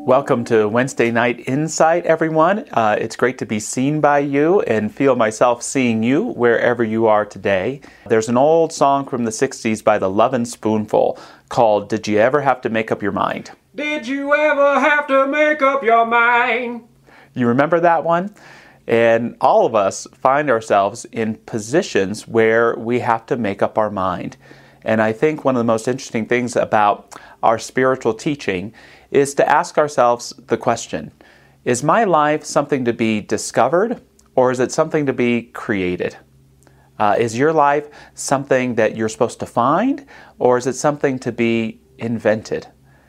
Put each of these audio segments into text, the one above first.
Welcome to Wednesday Night Insight, everyone. It's great to be seen by you and feel myself seeing you wherever you are today. There's an old song from the 60s by the Lovin' Spoonful called Did You Ever Have to Make Up Your Mind? Did you ever have to make up your mind? You remember that one? And all of us find ourselves in positions where we have to make up our mind. And I think one of the most interesting things about our spiritual teaching is to ask ourselves the question, is my life something to be discovered or is it something to be created? Is your life something that you're supposed to find or is it something to be invented?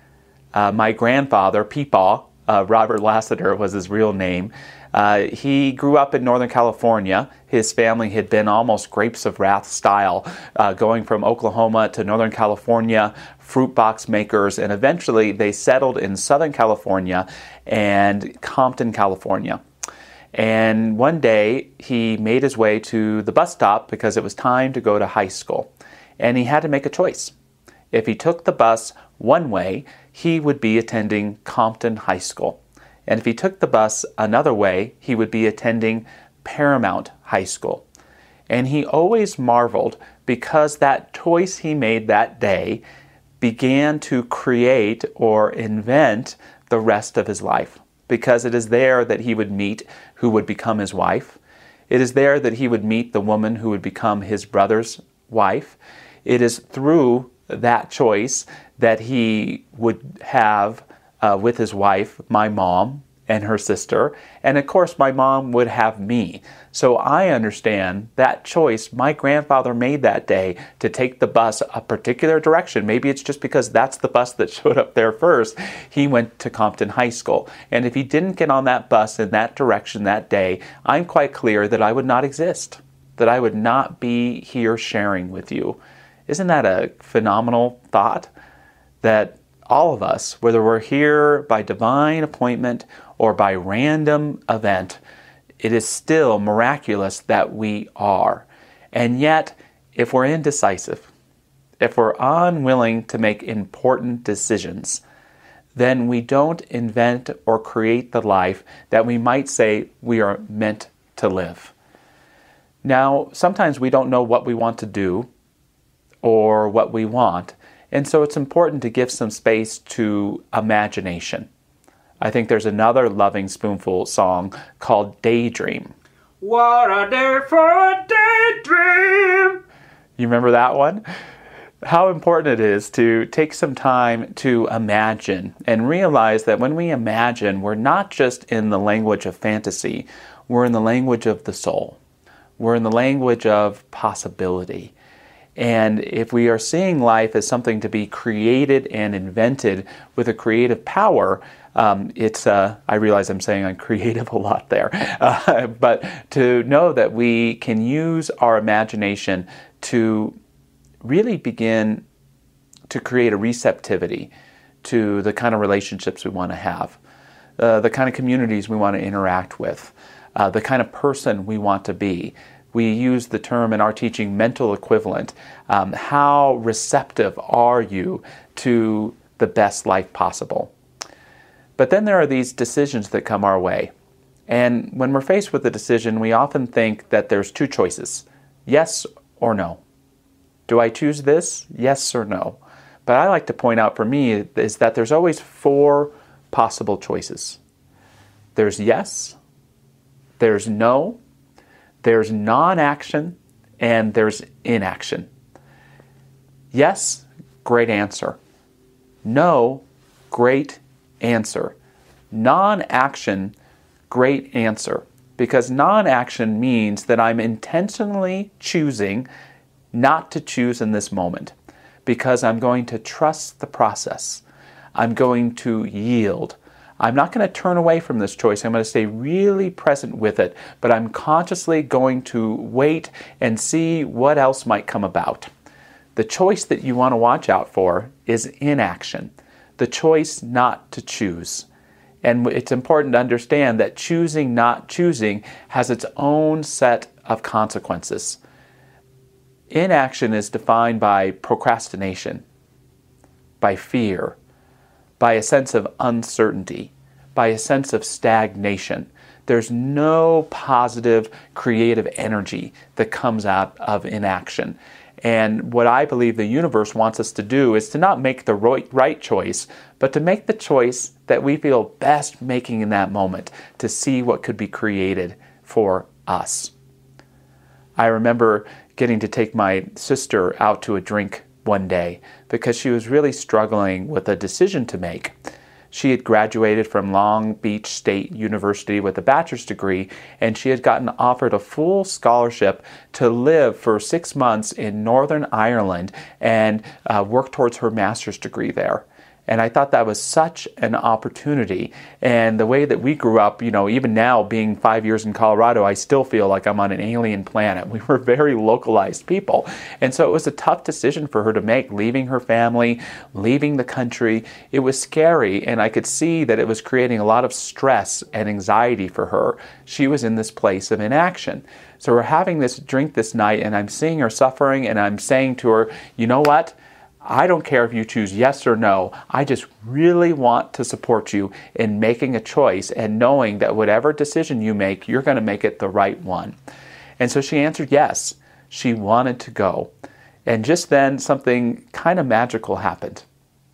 My grandfather, Peepaw, Robert Lassiter was his real name. He grew up in Northern California. His family had been almost Grapes of Wrath style, going from Oklahoma to Northern California, fruit box makers, and eventually they settled in Southern California and Compton, California. And one day he made his way to the bus stop because it was time to go to high school. And he had to make a choice. If he took the bus one way, he would be attending Compton High School. And if he took the bus another way, he would be attending Paramount High School. And he always marveled because that choice he made that day began to create or invent the rest of his life. Because it is there that he would meet who would become his wife. It is there that he would meet the woman who would become his brother's wife. It is through that choice that he would have with his wife, my mom and her sister, and of course my mom would have me. So I understand that choice my grandfather made that day to take the bus a particular direction. Maybe it's just because that's the bus that showed up there first. He went to Compton High School. And if he didn't get on that bus in that direction that day, I'm quite clear that I would not exist, that I would not be here sharing with you. Isn't that a phenomenal thought? That all of us, whether we're here by divine appointment or by random event, it is still miraculous that we are. And yet, if we're indecisive, if we're unwilling to make important decisions, then we don't invent or create the life that we might say we are meant to live. Now, sometimes we don't know what we want to do or what we want. And so it's important to give some space to imagination. I think there's another Lovin' Spoonful song called Daydream. What a day for a daydream! You remember that one? How important it is to take some time to imagine and realize that when we imagine, we're not just in the language of fantasy, we're in the language of the soul. We're in the language of possibility. And if we are seeing life as something to be created and invented with a creative power, I realize I'm saying I'm creative a lot there, but to know that we can use our imagination to really begin to create a receptivity to the kind of relationships we want to have, the kind of communities we want to interact with, the kind of person we want to be. We use the term in our teaching mental equivalent. How receptive are you to the best life possible? But then there are these decisions that come our way. And when we're faced with a decision, we often think that there's two choices, yes or no. Do I choose this? Yes or no? But I like to point out for me is that there's always four possible choices. There's yes, there's no, there's non-action, and there's inaction. Yes, great answer. No, great answer. Non-action, great answer. Because non-action means that I'm intentionally choosing not to choose in this moment. Because I'm going to trust the process. I'm going to yield. I'm not going to turn away from this choice. I'm going to stay really present with it, but I'm consciously going to wait and see what else might come about. The choice that you want to watch out for is inaction, the choice not to choose. And it's important to understand that choosing not choosing has its own set of consequences. Inaction is defined by procrastination, by fear, by a sense of uncertainty, by a sense of stagnation. There's no positive creative energy that comes out of inaction. And what I believe the universe wants us to do is to not make the right choice, but to make the choice that we feel best making in that moment, to see what could be created for us. I remember getting to take my sister out to a drink one day because she was really struggling with a decision to make. She had graduated from Long Beach State University with a bachelor's degree, and she had gotten offered a full scholarship to live for 6 months in Northern Ireland and work towards her master's degree there. And I thought that was such an opportunity. And the way that we grew up, even now being 5 years in Colorado, I still feel like I'm on an alien planet. We were very localized people. And so it was a tough decision for her to make, leaving her family, leaving the country. It was scary, and I could see that it was creating a lot of stress and anxiety for her. She was in this place of inaction. So we're having this drink this night, and I'm seeing her suffering, and I'm saying to her, you know what? I don't care if you choose yes or no. I just really want to support you in making a choice and knowing that whatever decision you make, you're going to make it the right one. And so she answered yes. She wanted to go. And just then, something kind of magical happened.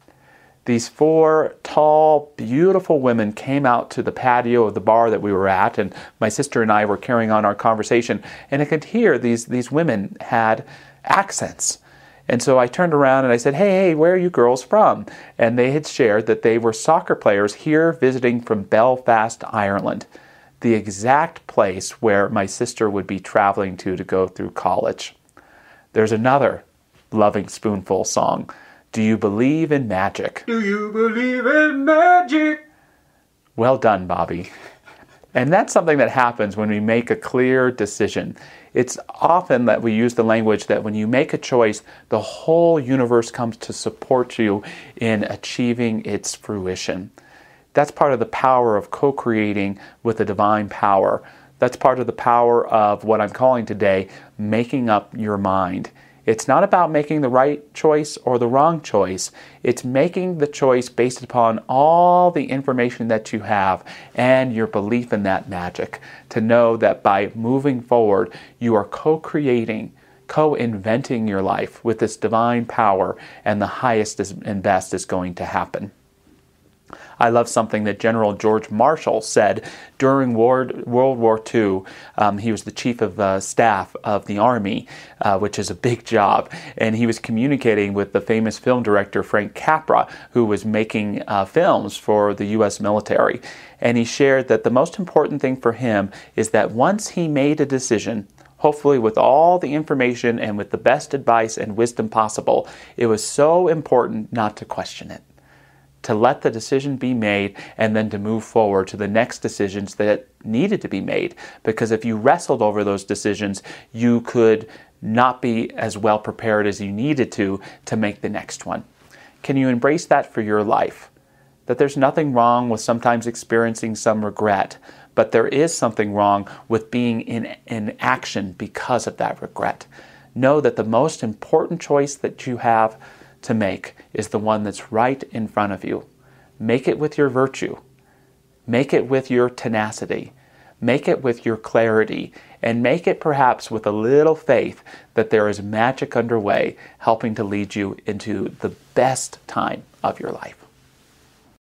These 4 tall, beautiful women came out to the patio of the bar that we were at, and my sister and I were carrying on our conversation, and I could hear these women had accents. And so I turned around and I said, hey, where are you girls from? And they had shared that they were soccer players here visiting from Belfast, Ireland, the exact place where my sister would be traveling to go through college. There's another Loving Spoonful song. Do you believe in magic? Do you believe in magic? Well done, Bobby. And that's something that happens when we make a clear decision. It's often that we use the language that when you make a choice, the whole universe comes to support you in achieving its fruition. That's part of the power of co-creating with the divine power. That's part of the power of what I'm calling today, making up your mind. It's not about making the right choice or the wrong choice. It's making the choice based upon all the information that you have and your belief in that magic. To know that by moving forward, you are co-creating, co-inventing your life with this divine power, and the highest and best is going to happen. I love something that General George Marshall said during World War II. He was the chief of staff of the Army, which is a big job. And he was communicating with the famous film director Frank Capra, who was making films for the U.S. military. And he shared that the most important thing for him is that once he made a decision, hopefully with all the information and with the best advice and wisdom possible, it was so important not to question it, to let the decision be made and then to move forward to the next decisions that needed to be made. Because if you wrestled over those decisions, you could not be as well prepared as you needed to make the next one. Can you embrace that for your life? That there's nothing wrong with sometimes experiencing some regret, but there is something wrong with being in action because of that regret. Know that the most important choice that you have to make is the one that's right in front of you. Make it with your virtue. Make it with your tenacity. Make it with your clarity. And make it perhaps with a little faith that there is magic underway helping to lead you into the best time of your life.